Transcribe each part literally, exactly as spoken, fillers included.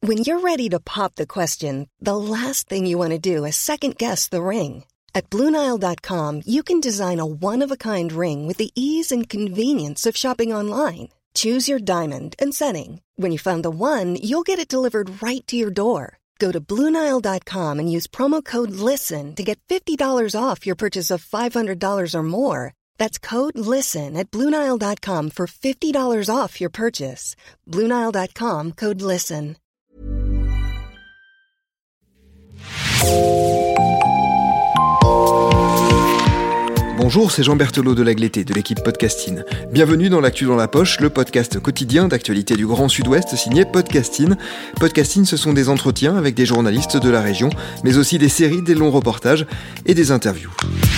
When you're ready to pop the question, the last thing you want to do is second-guess the ring. At Blue Nile dot com, you can design a one-of-a-kind ring with the ease and convenience of shopping online. Choose your diamond and setting. When you find the one, you'll get it delivered right to your door. Go to Blue Nile dot com and use promo code LISTEN to get fifty dollars off your purchase of five hundred dollars or more. That's code LISTEN at Blue Nile dot com for fifty dollars off your purchase. Blue Nile dot com, code LISTEN. Bonjour, c'est Jean Berthelot de Lagleté, de l'équipe Podcasting. Bienvenue dans l'Actu dans la poche, le podcast quotidien d'actualité du Grand Sud-Ouest signé Podcasting. Podcasting, ce sont des entretiens avec des journalistes de la région, mais aussi des séries, des longs reportages et des interviews.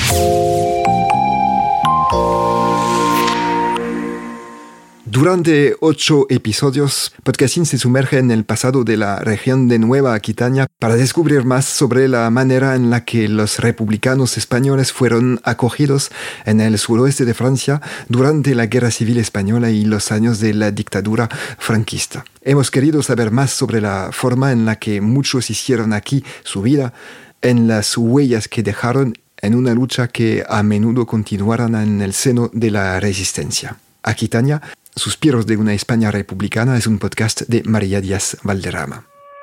Durante ocho episodios, Podcasting se sumerge en el pasado de la región de Nueva Aquitania para descubrir más sobre la manera en la que los republicanos españoles fueron acogidos en el suroeste de Francia durante la Guerra Civil Española y los años de la dictadura franquista. Hemos querido saber más sobre la forma en la que muchos hicieron aquí su vida, en las huellas que dejaron en una lucha que a menudo continuaron en el seno de la resistencia. Aquitania, Suspiros de una España republicana es un podcast de María Díaz Valderrama.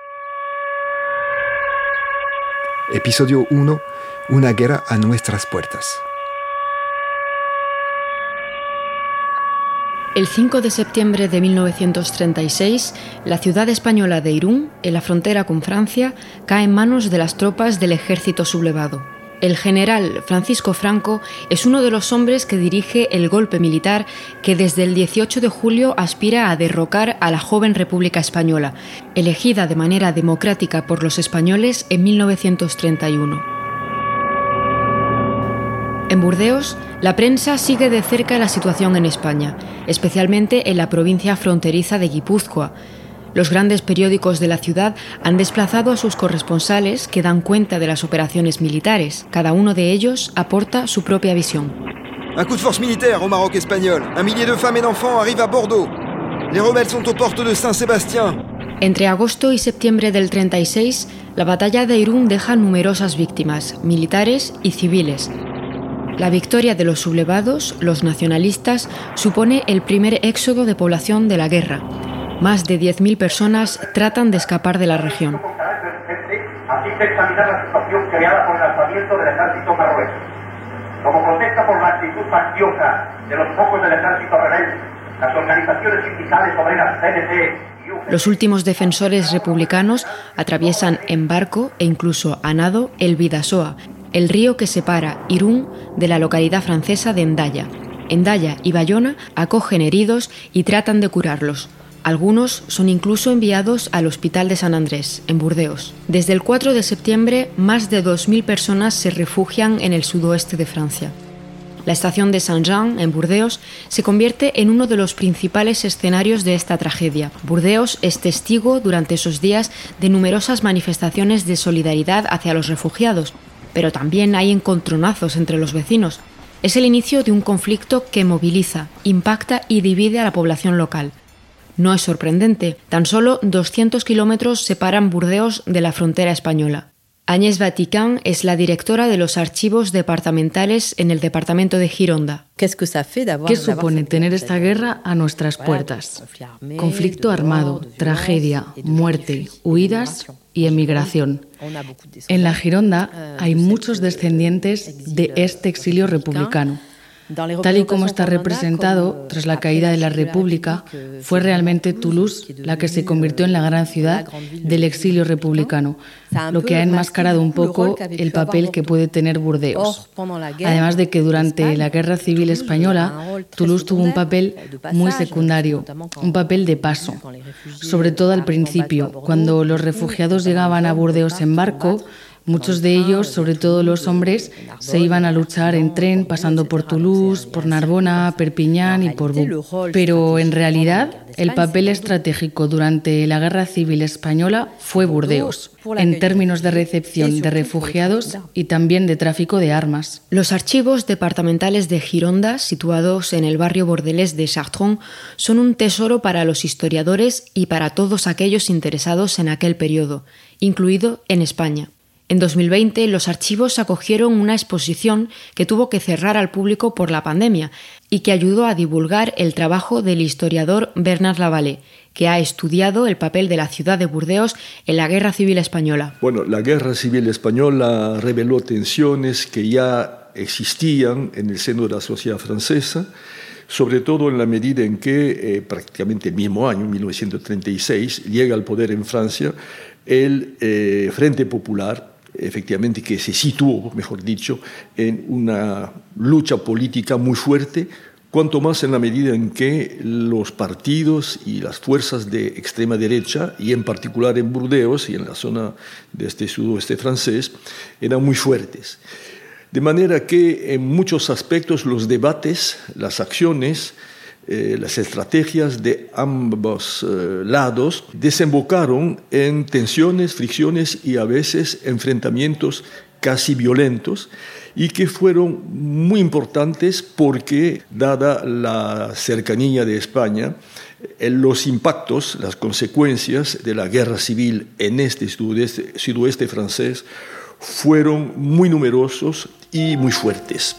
Episodio uno. Una guerra a nuestras puertas. El cinco de septiembre de mil novecientos treinta y seis, la ciudad española de Irún, en la frontera con Francia, cae en manos de las tropas del ejército sublevado. El general Francisco Franco es uno de los hombres que dirige el golpe militar que desde el dieciocho de julio aspira a derrocar a la joven República Española, elegida de manera democrática por los españoles en mil novecientos treinta y uno. En Burdeos, la prensa sigue de cerca la situación en España, especialmente en la provincia fronteriza de Guipúzcoa. Los grandes periódicos de la ciudad han desplazado a sus corresponsales que dan cuenta de las operaciones militares. Cada uno de ellos aporta su propia visión. Un coup de force militaire au Maroc espagnol. Un millier de femmes et d'enfants arrivent à Bordeaux. Les rebelles sont aux portes de Saint-Sébastien. Entre agosto y septiembre del treinta y seis, la batalla de Irún deja numerosas víctimas, militares y civiles. La victoria de los sublevados, los nacionalistas, supone el primer éxodo de población de la guerra. Más de diez mil personas tratan de escapar de la región. Asiste a examinar la situación creada por el alzamiento del ejército marroquí. Como protesta por la actitud facciosa de los pocos del ejército rebelde, las organizaciones sindicales obreras C N T y U G T... Los últimos defensores republicanos atraviesan en barco e incluso a nado el Bidasoa, el río que separa Irún de la localidad francesa de Hendaya. Hendaya y Bayona acogen heridos y tratan de curarlos. Algunos son incluso enviados al Hospital de San Andrés, en Burdeos. Desde el cuatro de septiembre, más de dos mil personas se refugian en el sudoeste de Francia. La estación de Saint-Jean, en Burdeos, se convierte en uno de los principales escenarios de esta tragedia. Burdeos es testigo durante esos días de numerosas manifestaciones de solidaridad hacia los refugiados, pero también hay encontronazos entre los vecinos. Es el inicio de un conflicto que moviliza, impacta y divide a la población local. No es sorprendente, tan solo doscientos kilómetros separan Burdeos de la frontera española. Agnès Vatican es la directora de los archivos departamentales en el departamento de Gironda. ¿Qué supone tener esta guerra a nuestras puertas? Conflicto armado, tragedia, muerte, huidas y emigración. En la Gironda hay muchos descendientes de este exilio republicano. Tal y como está representado tras la caída de la República, fue realmente Toulouse la que se convirtió en la gran ciudad del exilio republicano, lo que ha enmascarado un poco el papel que puede tener Burdeos. Además de que durante la Guerra Civil Española, Toulouse tuvo un papel muy secundario, un papel de paso. Sobre todo al principio, cuando los refugiados llegaban a Burdeos en barco, Muchos de ellos, sobre todo los hombres, se iban a luchar en tren pasando por Toulouse, por Narbona, Perpiñán y por Bou. Pero en realidad el papel estratégico durante la Guerra Civil Española fue Burdeos, en términos de recepción de refugiados y también de tráfico de armas. Los archivos departamentales de Gironda, situados en el barrio bordelés de Chartrons, son un tesoro para los historiadores y para todos aquellos interesados en aquel periodo, incluido en España. En dos mil veinte, los archivos acogieron una exposición que tuvo que cerrar al público por la pandemia y que ayudó a divulgar el trabajo del historiador Bernard Lavallée, que ha estudiado el papel de la ciudad de Burdeos en la Guerra Civil Española. Bueno, la Guerra Civil Española reveló tensiones que ya existían en el seno de la sociedad francesa, sobre todo en la medida en que eh, prácticamente el mismo año, mil novecientos treinta y seis, llega al poder en Francia el eh, Frente Popular, efectivamente que se situó, mejor dicho, en una lucha política muy fuerte, cuanto más en la medida en que los partidos y las fuerzas de extrema derecha, y en particular en Burdeos y en la zona de este sudoeste francés, eran muy fuertes. De manera que en muchos aspectos los debates, las acciones, Eh, las estrategias de ambos eh, lados desembocaron en tensiones, fricciones y a veces enfrentamientos casi violentos, y que fueron muy importantes porque, dada la cercanía de España, eh, los impactos, las consecuencias de la guerra civil en este sudoeste, sudoeste francés fueron muy numerosos y muy fuertes.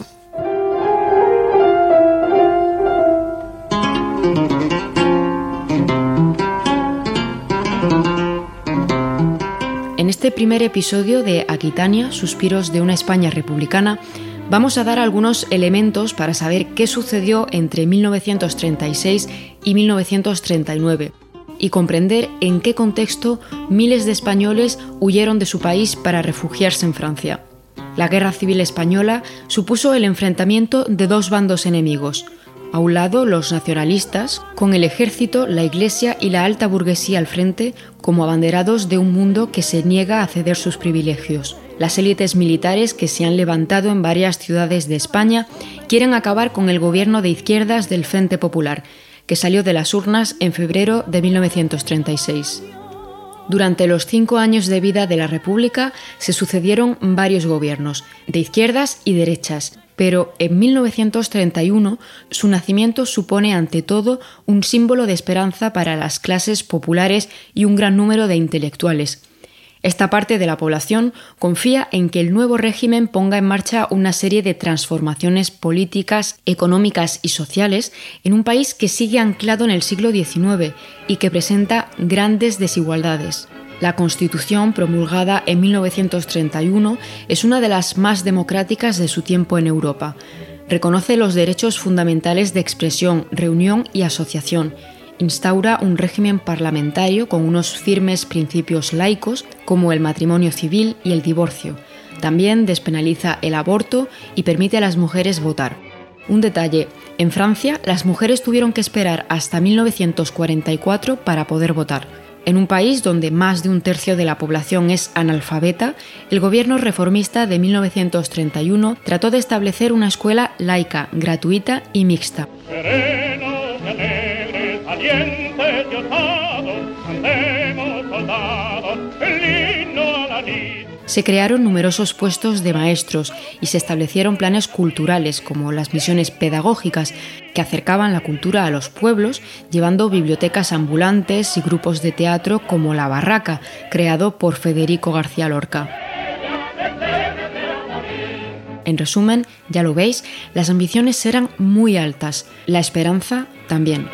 En este primer episodio de Aquitania, Suspiros de una España republicana, vamos a dar algunos elementos para saber qué sucedió entre mil novecientos treinta y seis y mil novecientos treinta y nueve y comprender en qué contexto miles de españoles huyeron de su país para refugiarse en Francia. La Guerra Civil Española supuso el enfrentamiento de dos bandos enemigos. A un lado, los nacionalistas, con el ejército, la iglesia y la alta burguesía al frente, como abanderados de un mundo que se niega a ceder sus privilegios. Las élites militares que se han levantado en varias ciudades de España quieren acabar con el gobierno de izquierdas del Frente Popular, que salió de las urnas en febrero de mil novecientos treinta y seis. Durante los cinco años de vida de la República se sucedieron varios gobiernos, de izquierdas y derechas, pero en mil novecientos treinta y uno su nacimiento supone ante todo un símbolo de esperanza para las clases populares y un gran número de intelectuales. Esta parte de la población confía en que el nuevo régimen ponga en marcha una serie de transformaciones políticas, económicas y sociales en un país que sigue anclado en el siglo diecinueve y que presenta grandes desigualdades. La Constitución, promulgada en mil novecientos treinta y uno, es una de las más democráticas de su tiempo en Europa. Reconoce los derechos fundamentales de expresión, reunión y asociación. Instaura un régimen parlamentario con unos firmes principios laicos como el matrimonio civil y el divorcio. También despenaliza el aborto y permite a las mujeres votar. Un detalle: en Francia, las mujeres tuvieron que esperar hasta mil novecientos cuarenta y cuatro para poder votar. En un país donde más de un tercio de la población es analfabeta, el gobierno reformista de mil novecientos treinta y uno trató de establecer una escuela laica, gratuita y mixta. Se crearon numerosos puestos de maestros y se establecieron planes culturales como las misiones pedagógicas que acercaban la cultura a los pueblos, llevando bibliotecas ambulantes y grupos de teatro como La Barraca, creado por Federico García Lorca. En resumen, ya lo veis, las ambiciones eran muy altas, la esperanza también.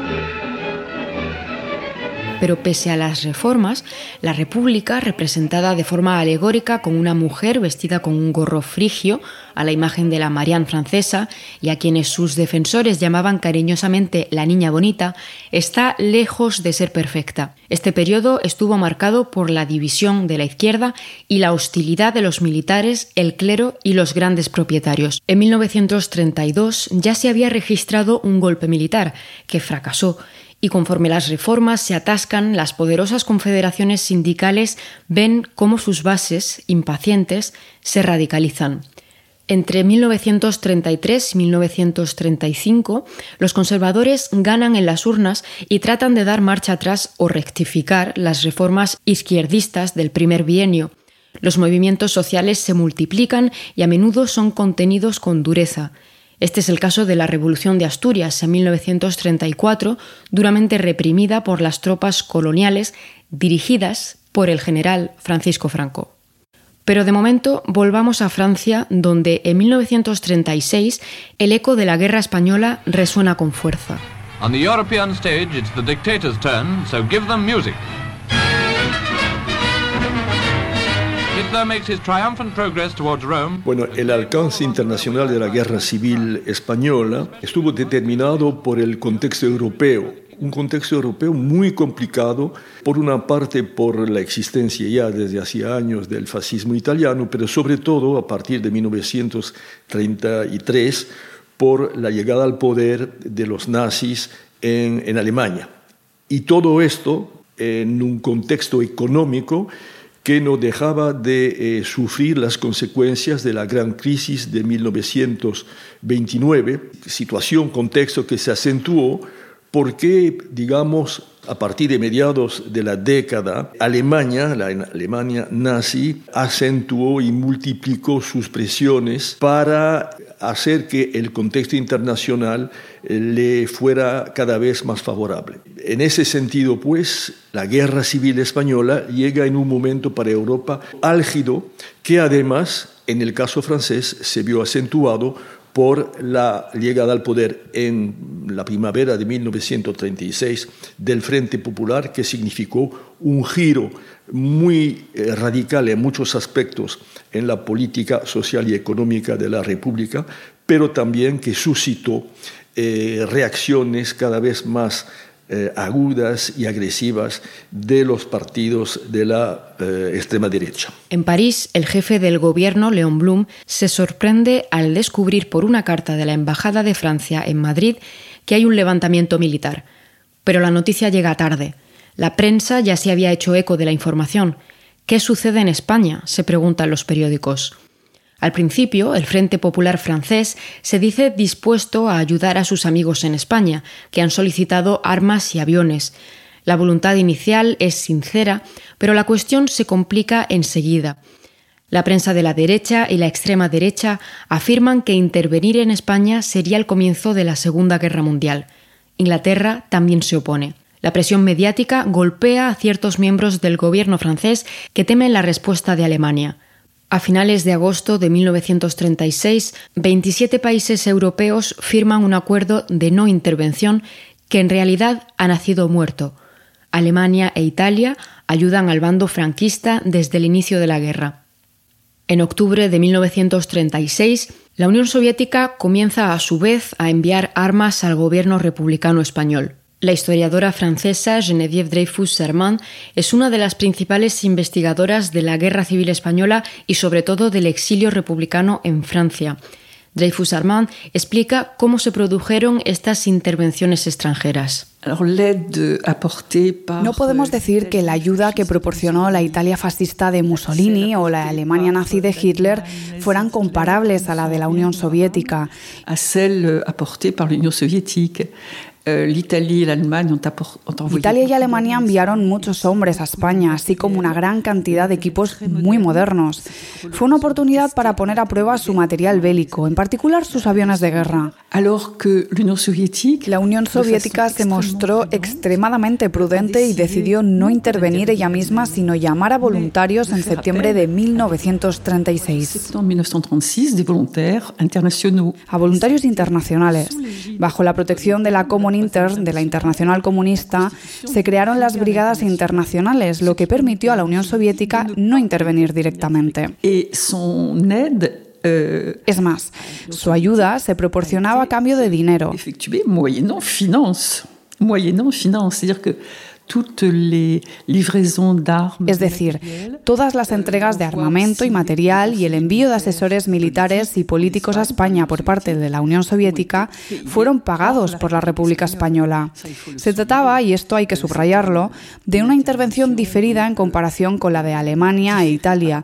Pero pese a las reformas, la República, representada de forma alegórica con una mujer vestida con un gorro frigio, a la imagen de la Marianne francesa, y a quienes sus defensores llamaban cariñosamente la niña bonita, está lejos de ser perfecta. Este periodo estuvo marcado por la división de la izquierda y la hostilidad de los militares, el clero y los grandes propietarios. En mil novecientos treinta y dos ya se había registrado un golpe militar, que fracasó, Y conforme las reformas se atascan, las poderosas confederaciones sindicales ven cómo sus bases, impacientes, se radicalizan. Entre mil novecientos treinta y tres y mil novecientos treinta y cinco, los conservadores ganan en las urnas y tratan de dar marcha atrás o rectificar las reformas izquierdistas del primer bienio. Los movimientos sociales se multiplican y a menudo son contenidos con dureza. Este es el caso de la Revolución de Asturias en mil novecientos treinta y cuatro, duramente reprimida por las tropas coloniales dirigidas por el general Francisco Franco. Pero de momento volvamos a Francia, donde en mil novecientos treinta y seis el eco de la guerra española resuena con fuerza. On the European stage, it's the dictator's turn, so give them music. Bueno, el alcance internacional de la guerra civil española estuvo determinado por el contexto europeo, un contexto europeo muy complicado, por una parte por la existencia ya desde hacía años del fascismo italiano, pero sobre todo a partir de mil novecientos treinta y tres por la llegada al poder de los nazis en, en Alemania. Y todo esto en un contexto económico que no dejaba de eh, sufrir las consecuencias de la gran crisis de mil novecientos veintinueve, situación, contexto que se acentuó porque, digamos, a partir de mediados de la década, Alemania, la Alemania nazi, acentuó y multiplicó sus presiones para hacer que el contexto internacional le fuera cada vez más favorable. En ese sentido, pues, la guerra civil española llega en un momento para Europa álgido, que además, en el caso francés, se vio acentuado por la llegada al poder en la primavera de mil novecientos treinta y seis del Frente Popular, que significó un giro muy eh, radical en muchos aspectos en la política social y económica de la República, pero también que suscitó eh, reacciones cada vez más eh, agudas y agresivas de los partidos de la eh, extrema derecha. En París, el jefe del gobierno, Léon Blum, se sorprende al descubrir por una carta de la Embajada de Francia en Madrid que hay un levantamiento militar. Pero la noticia llega tarde. La prensa ya se había hecho eco de la información. ¿Qué sucede en España?, se preguntan los periódicos. Al principio, el Frente Popular francés se dice dispuesto a ayudar a sus amigos en España, que han solicitado armas y aviones. La voluntad inicial es sincera, pero la cuestión se complica enseguida. La prensa de la derecha y la extrema derecha afirman que intervenir en España sería el comienzo de la Segunda Guerra Mundial. Inglaterra también se opone. La presión mediática golpea a ciertos miembros del gobierno francés que temen la respuesta de Alemania. A finales de agosto de mil novecientos treinta y seis, veintisiete países europeos firman un acuerdo de no intervención que en realidad ha nacido muerto. Alemania e Italia ayudan al bando franquista desde el inicio de la guerra. En octubre de mil novecientos treinta y seis, la Unión Soviética comienza a su vez a enviar armas al gobierno republicano español. La historiadora francesa Geneviève Dreyfus-Hermann es una de las principales investigadoras de la Guerra Civil Española y sobre todo del exilio republicano en Francia. Dreyfus-Hermann explica cómo se produjeron estas intervenciones extranjeras. No podemos decir que la ayuda que proporcionó la Italia fascista de Mussolini o la Alemania nazi de Hitler fueran comparables a la de la Unión Soviética. Italia y Alemania enviaron muchos hombres a España, así como una gran cantidad de equipos muy modernos. Fue una oportunidad para poner a prueba su material bélico, en particular sus aviones de guerra. La Unión Soviética se mostró extremadamente prudente y decidió no intervenir ella misma, sino llamar a voluntarios en septiembre de mil novecientos treinta y seis. A voluntarios internacionales. Bajo la protección de la Common Inter, de la Internacional Comunista, se crearon las brigadas internacionales, lo que permitió a la Unión Soviética no intervenir directamente. Es más, su ayuda se proporcionaba a cambio de dinero. Es decir, todas las entregas de armamento y material y el envío de asesores militares y políticos a España por parte de la Unión Soviética fueron pagados por la República Española. Se trataba, y esto hay que subrayarlo, de una intervención diferida en comparación con la de Alemania e Italia.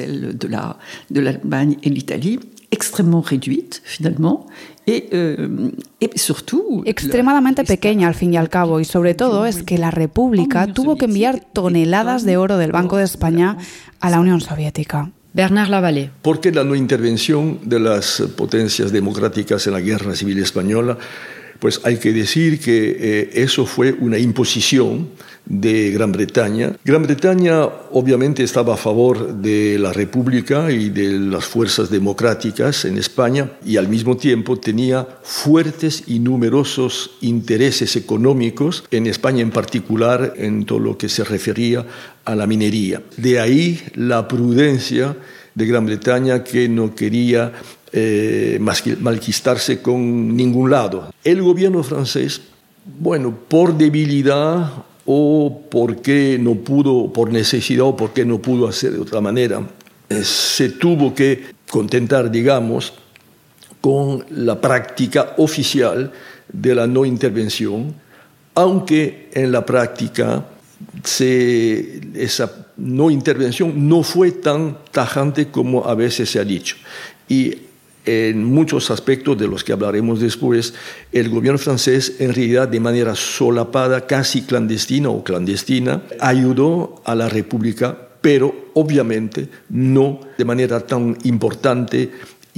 Extremadamente réduite, finalement, y, euh, y surtout, extremadamente pequeña al fin y al cabo, y sobre todo es que la República tuvo que enviar toneladas de oro del Banco de España a la Unión Soviética. Bernard Lavallee. ¿Por qué la no intervención de las potencias democráticas en la Guerra Civil Española? Pues hay que decir que eh, eso fue una imposición de Gran Bretaña. Gran Bretaña obviamente estaba a favor de la República y de las fuerzas democráticas en España y al mismo tiempo tenía fuertes y numerosos intereses económicos en España, en particular en todo lo que se refería a la minería. De ahí la prudencia de Gran Bretaña, que no quería eh, malquistarse con ningún lado. El gobierno francés, bueno, por debilidad o porque no pudo, por necesidad o porque no pudo hacer de otra manera, eh, se tuvo que contentar, digamos, con la práctica oficial de la no intervención, aunque en la práctica se, esa no intervención no fue tan tajante como a veces se ha dicho. Y en muchos aspectos de los que hablaremos después, el gobierno francés, en realidad de manera solapada, casi clandestina o clandestina, ayudó a la República, pero obviamente no de manera tan importante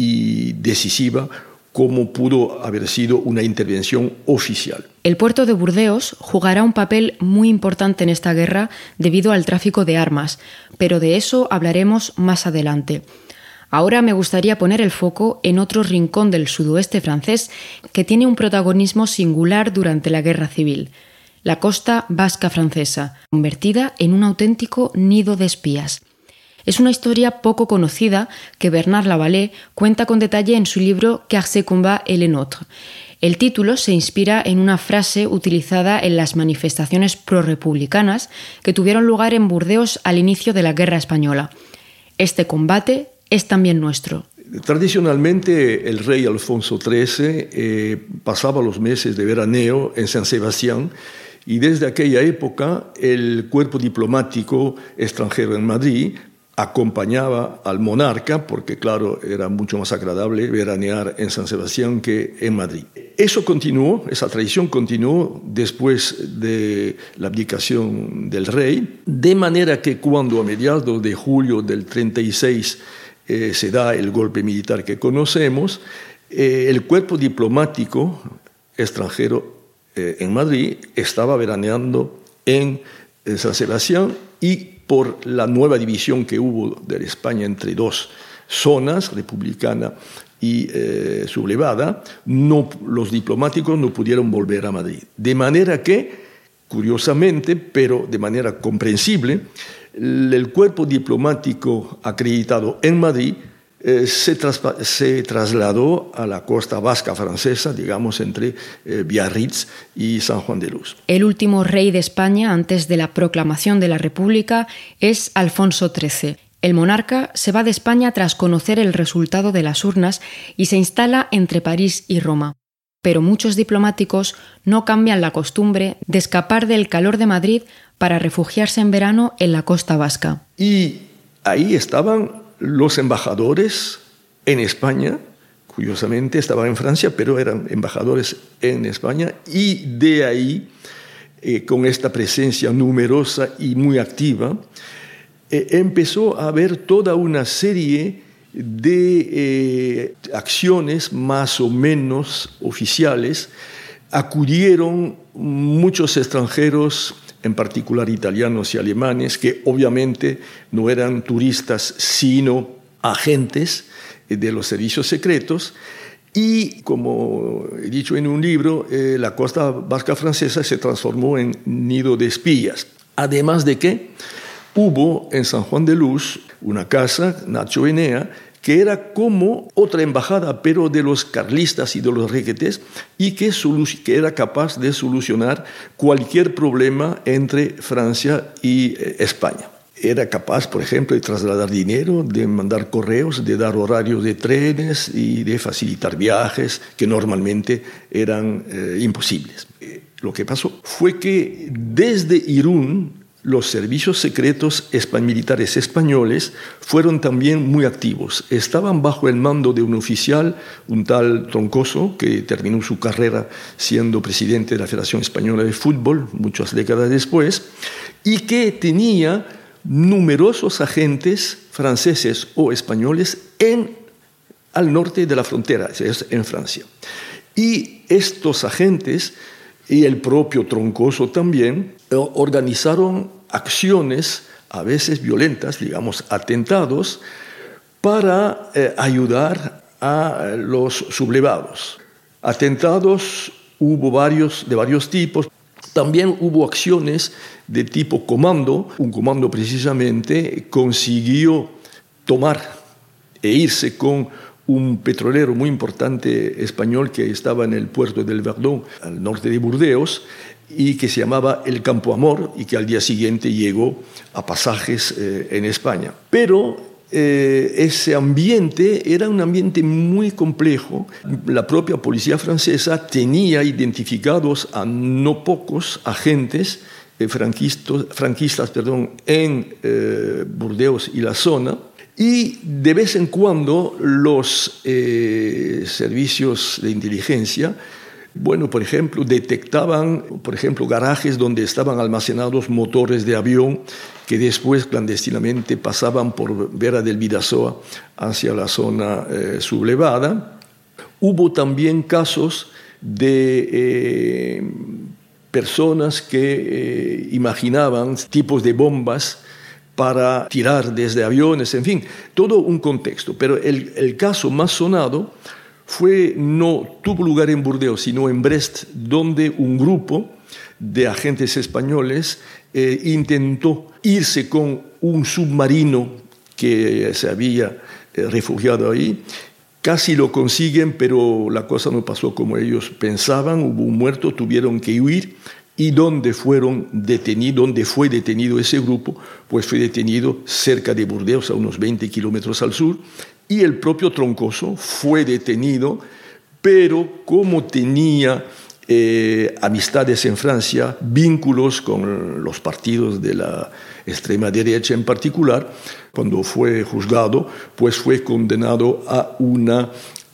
y decisiva como pudo haber sido una intervención oficial. El puerto de Burdeos jugará un papel muy importante en esta guerra debido al tráfico de armas, pero de eso hablaremos más adelante. Ahora me gustaría poner el foco en otro rincón del sudoeste francés que tiene un protagonismo singular durante la Guerra Civil: la costa vasca francesa, convertida en un auténtico nido de espías. Es una historia poco conocida que Bernard Lavallee cuenta con detalle en su libro Car ce combat est le nôtre. El título se inspira en una frase utilizada en las manifestaciones prorrepublicanas que tuvieron lugar en Burdeos al inicio de la Guerra Española. Este combate es también nuestro. Tradicionalmente, el rey Alfonso trece eh, pasaba los meses de veraneo en San Sebastián, y desde aquella época el cuerpo diplomático extranjero en Madrid acompañaba al monarca, porque claro, era mucho más agradable veranear en San Sebastián que en Madrid. Eso continuó, esa tradición continuó después de la abdicación del rey, de manera que cuando a mediados de julio del treinta y seis eh, se da el golpe militar que conocemos, eh, el cuerpo diplomático extranjero eh, en Madrid estaba veraneando en, en San Sebastián, y por la nueva división que hubo de España entre dos zonas, republicana y eh, sublevada, no, los diplomáticos no pudieron volver a Madrid. De manera que, curiosamente, pero de manera comprensible, el, el cuerpo diplomático acreditado en Madrid eh, se, traspa- se trasladó a la costa vasca francesa, digamos, entre eh, Biarritz y San Juan de Luz. El último rey de España antes de la proclamación de la República es Alfonso trece. El monarca se va de España tras conocer el resultado de las urnas y se instala entre París y Roma. Pero muchos diplomáticos no cambian la costumbre de escapar del calor de Madrid para refugiarse en verano en la costa vasca. Y ahí estaban los embajadores en España, curiosamente estaban en Francia, pero eran embajadores en España, y de ahí, eh, con esta presencia numerosa y muy activa, eh, empezó a haber toda una serie de eh, acciones más o menos oficiales. Acudieron muchos extranjeros, en particular italianos y alemanes, que obviamente no eran turistas, sino agentes de los servicios secretos. Y, como he dicho en un libro, eh, la costa vasca francesa se transformó en nido de espías. Además de que hubo en San Juan de Luz una casa, Nacho Enea, que era como otra embajada, pero de los carlistas y de los requetés, y que, solu- que era capaz de solucionar cualquier problema entre Francia y eh, España. Era capaz, por ejemplo, de trasladar dinero, de mandar correos, de dar horarios de trenes y de facilitar viajes que normalmente eran eh, imposibles. Eh, lo que pasó fue que desde Irún los servicios secretos espa- militares españoles fueron también muy activos. Estaban bajo el mando de un oficial, un tal Troncoso, que terminó su carrera siendo presidente de la Federación Española de Fútbol muchas décadas después, y que tenía numerosos agentes franceses o españoles en, al norte de la frontera, es en Francia. Y estos agentes, y el propio Troncoso también, organizaron acciones, a veces violentas, digamos, atentados, para eh, ayudar a los sublevados. Atentados hubo varios, de varios tipos. También hubo acciones de tipo comando. Un comando precisamente consiguió tomar e irse con un petrolero muy importante español que estaba en el puerto del Verdún, al norte de Burdeos, y que se llamaba el Campo Amor, y que al día siguiente llegó a pasajes eh, en España. Pero eh, ese ambiente era un ambiente muy complejo. La propia policía francesa tenía identificados a no pocos agentes eh, franquistas, franquistas perdón, en eh, Burdeos y la zona, y de vez en cuando los eh, servicios de inteligencia, bueno, por ejemplo, detectaban, por ejemplo, garajes donde estaban almacenados motores de avión que después clandestinamente pasaban por Vera del Bidasoa hacia la zona eh, sublevada. Hubo también casos de eh, personas que eh, imaginaban tipos de bombas para tirar desde aviones, en fin, todo un contexto. Pero el, el caso más sonado fue, no tuvo lugar en Burdeos, sino en Brest, donde un grupo de agentes españoles eh, intentó irse con un submarino que se había eh, refugiado ahí. Casi lo consiguen, pero la cosa no pasó como ellos pensaban. Hubo un muerto, tuvieron que huir. ¿Y dónde fueron detenidos? ¿Dónde fue detenido ese grupo? Pues fue detenido cerca de Burdeos, a unos veinte kilómetros al sur, y el propio Troncoso fue detenido, pero como tenía eh, amistades en Francia, vínculos con los partidos de la extrema derecha en particular, cuando fue juzgado, pues fue condenado a una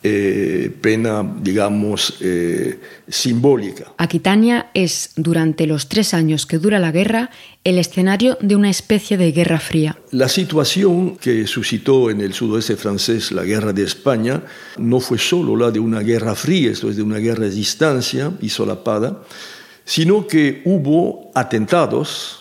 Eh, pena, digamos, eh, simbólica. Aquitania es, durante los tres años que dura la guerra, el escenario de una especie de guerra fría. La situación que suscitó en el sudoeste francés la guerra de España no fue solo la de una guerra fría, esto es, de una guerra a distancia y solapada, sino que hubo atentados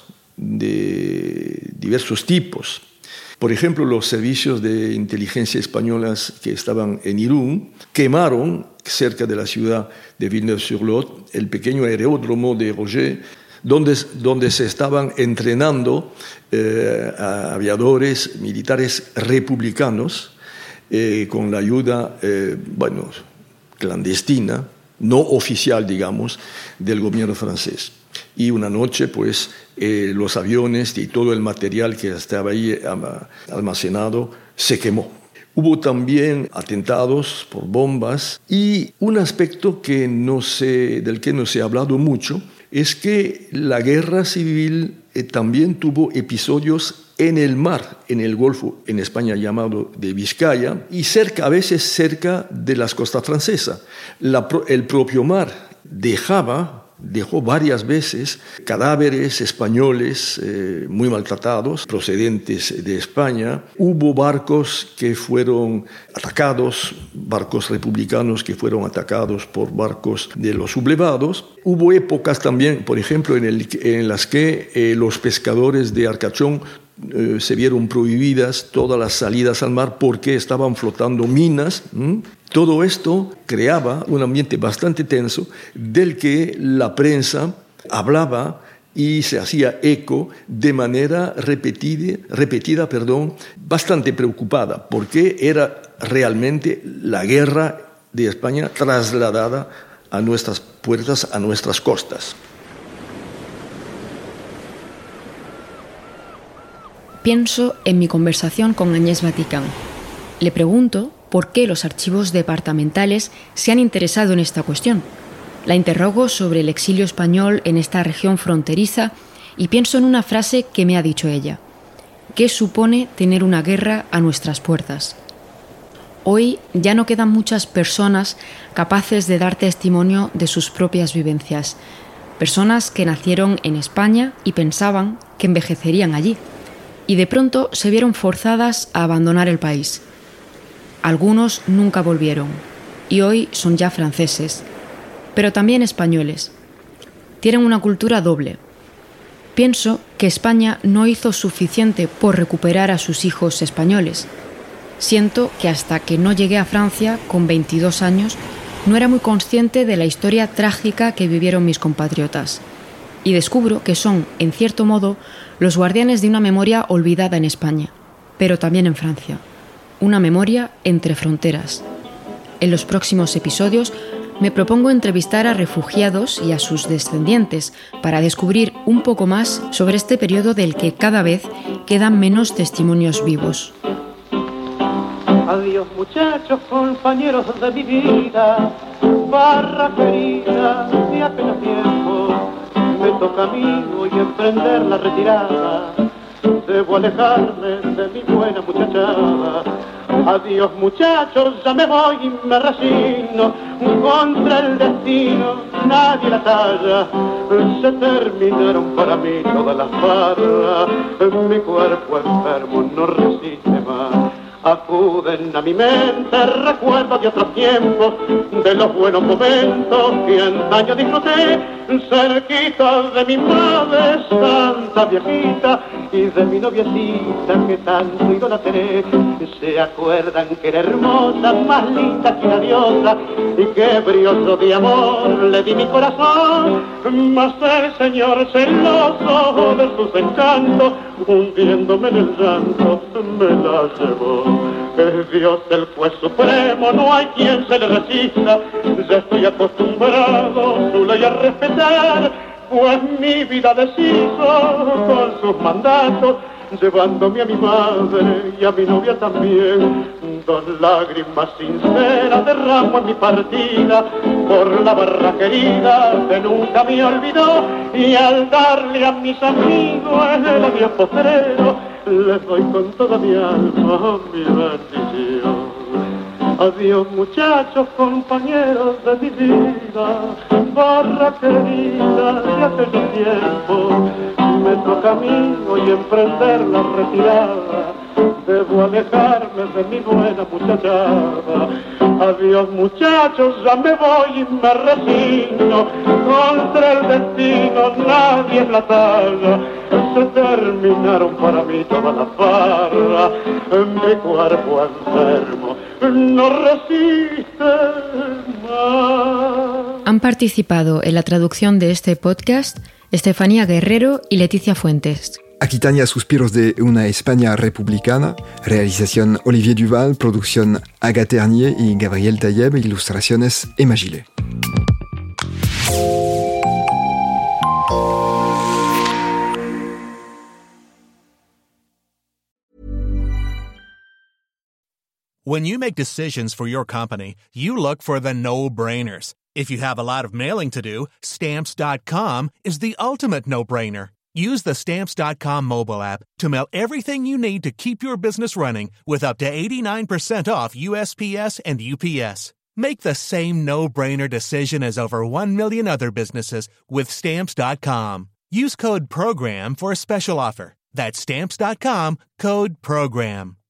de diversos tipos. Por ejemplo, los servicios de inteligencia españolas que estaban en Irún quemaron cerca de la ciudad de Villeneuve-sur-Lot el pequeño aeródromo de Roger, donde, donde se estaban entrenando eh, a aviadores militares republicanos eh, con la ayuda, eh, bueno, clandestina, no oficial, digamos, del gobierno francés. Y una noche, pues, eh, los aviones y todo el material que estaba ahí almacenado se quemó. Hubo también atentados por bombas, y un aspecto que no se, del que no se ha hablado mucho es que la guerra civil eh, también tuvo episodios en el mar, en el Golfo, en España llamado de Vizcaya, y cerca, a veces cerca de las costas francesas. La, el propio mar dejaba... dejó varias veces cadáveres españoles eh, muy maltratados, procedentes de España. Hubo barcos que fueron atacados, barcos republicanos que fueron atacados por barcos de los sublevados. Hubo épocas también, por ejemplo, en, el, en las que eh, los pescadores de Arcachón eh, se vieron prohibidas todas las salidas al mar porque estaban flotando minas. ¿Mm? Todo esto creaba un ambiente bastante tenso del que la prensa hablaba y se hacía eco de manera repetida, repetida perdón, bastante preocupada, porque era realmente la guerra de España trasladada a nuestras puertas, a nuestras costas. Pienso en mi conversación con Agnès Vaticán. Le pregunto por qué los archivos departamentales se han interesado en esta cuestión. La interrogo sobre el exilio español en esta región fronteriza y pienso en una frase que me ha dicho ella. ¿Qué supone tener una guerra a nuestras puertas? Hoy ya no quedan muchas personas capaces de dar testimonio de sus propias vivencias. Personas que nacieron en España y pensaban que envejecerían allí. Y de pronto se vieron forzadas a abandonar el país. Algunos nunca volvieron y hoy son ya franceses, pero también españoles. Tienen una cultura doble. Pienso que España no hizo suficiente por recuperar a sus hijos españoles. Siento que hasta que no llegué a Francia, con veintidós años, no era muy consciente de la historia trágica que vivieron mis compatriotas. Y descubro que son, en cierto modo, los guardianes de una memoria olvidada en España, pero también en Francia. Una memoria entre fronteras. En los próximos episodios me propongo entrevistar a refugiados y a sus descendientes para descubrir un poco más sobre este periodo del que cada vez quedan menos testimonios vivos. Adiós muchachos, compañeros de mi vida, barra querida, de apenas tiempo, me toca a mí hoy emprender la retirada, debo alejarme de mi buena muchachada. Adiós muchachos, ya me voy y me resigno, contra el destino nadie la talla, se terminaron para mí todas las barras, mi cuerpo enfermo no resiste más. Acuden a mi mente recuerdos de otros tiempos, de los buenos momentos que antaño disfruté, cerquita de mi madre santa viejita y de mi noviecita que tanto idolatré. Se acuerdan que era hermosa, más linda que una diosa, y que brioso de amor le di mi corazón, mas el Señor celoso de sus encantos, hundiéndome en el llanto, me la llevó. Es Dios el juez supremo, no hay quien se le resista, ya estoy acostumbrado su ley a respetar, pues mi vida deshizo con sus mandatos, llevándome a mi madre y a mi novia también. Dos lágrimas sinceras derramo en mi partida por la barra querida que nunca me olvidó, y al darle a mis amigos el adiós postrero, les doy con toda mi alma mi bendición. Adiós muchachos, compañeros de mi vida, barra querida de aquel tiempo, me toca a mí hoy emprender la retirada, debo alejarme de mi buena muchachada. Adiós muchachos, ya me voy y me resigno, contra el destino nadie es la talla, se terminaron para mí todas las barras, mi cuerpo enfermo no resiste más. Han participado en la traducción de este podcast Estefanía Guerrero y Leticia Fuentes. Aquitania, suspiros de una España republicana, realización Olivier Duval, producción Agathe Ternier y Gabriel Tayeb, ilustraciones Emma Gillet. When you make decisions for your company, you look for the no-brainers. If you have a lot of mailing to do, Stamps dot com is the ultimate no-brainer. Use the Stamps dot com mobile app to mail everything you need to keep your business running with up to eighty-nine percent off U S P S and U P S. Make the same no-brainer decision as over one million other businesses with Stamps dot com. Use code PROGRAM for a special offer. That's Stamps dot com, code PROGRAM.